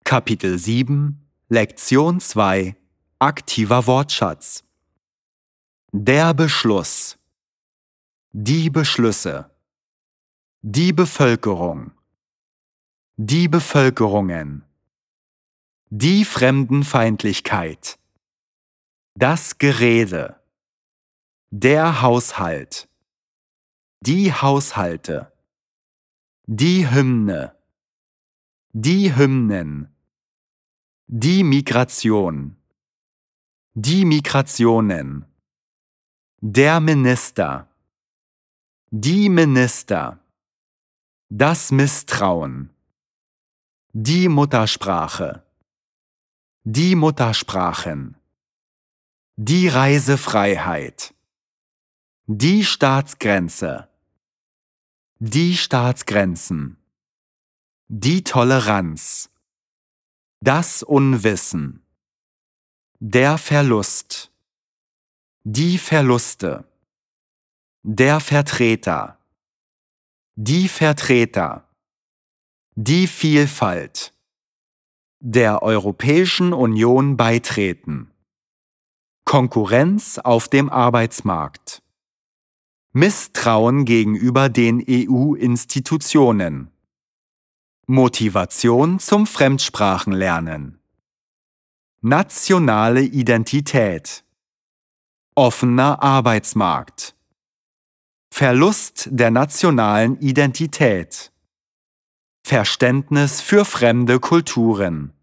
Kapitel 7, Lektion 2 Aktiver Wortschatz. Der Beschluss. Die Beschlüsse. Die Bevölkerung. Die Bevölkerungen. Die Fremdenfeindlichkeit. Das Gerede. Der Haushalt. Die Haushalte. Die Hymne. Die Hymnen. Die Migration. Die Migrationen. Der Minister. Die Minister. Das Misstrauen. Die Muttersprache. Die Muttersprachen. Die Reisefreiheit. Die Staatsgrenze. Die Staatsgrenzen. Die Toleranz. Das Unwissen. Der Verlust. Die Verluste. Der Vertreter. Die Vertreter. Die Vielfalt. Der Europäischen Union beitreten. Konkurrenz auf dem Arbeitsmarkt. Misstrauen gegenüber den EU-Institutionen. Motivation zum Fremdsprachenlernen. Nationale Identität. Offener Arbeitsmarkt. Verlust der nationalen Identität. Verständnis für fremde Kulturen.